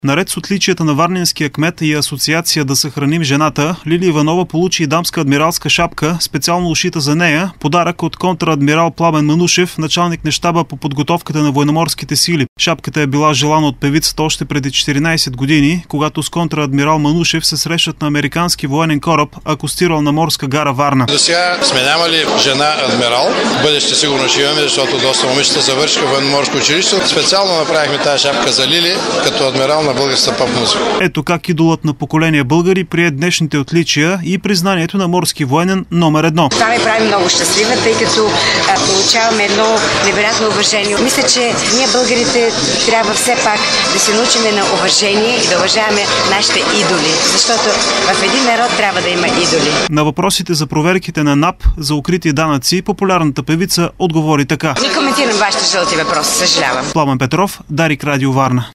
Наред с отличията на варненския кмет и асоциация "Да съхраним жената", Лили Иванова получи и дамска адмиралска шапка, специално ушита за нея, подарък от контраадмирал Пламен Манушев, началник на щаба по подготовката на военноморските сили. Шапката е била желана от певицата още преди 14 години, когато с контраадмирал Манушев се срещат на американски военен кораб, акостирал на морска гара Варна. До сега сме нямали жена адмирал. В бъдеще сигурно ще имаме, защото доста момичета завършиха военноморско училище. Специално направихме тази шапка за Лили, като адмирал на българската поп-музика. Ето как идолът на поколение българи прие днешните отличия и признанието на морски военен номер 1. Това ме прави много щастлива, тъй като получаваме едно невероятно уважение. Мисля, че ние българите трябва все пак да се научим на уважение и да уважаваме нашите идоли, защото в един народ трябва да има идоли. На въпросите за проверките на НАП за укрити данъци, популярната певица отговори така. Не коментирам вашите жълти въпроси, съжалявам. Пламен Петров, Дарик Радио Варна.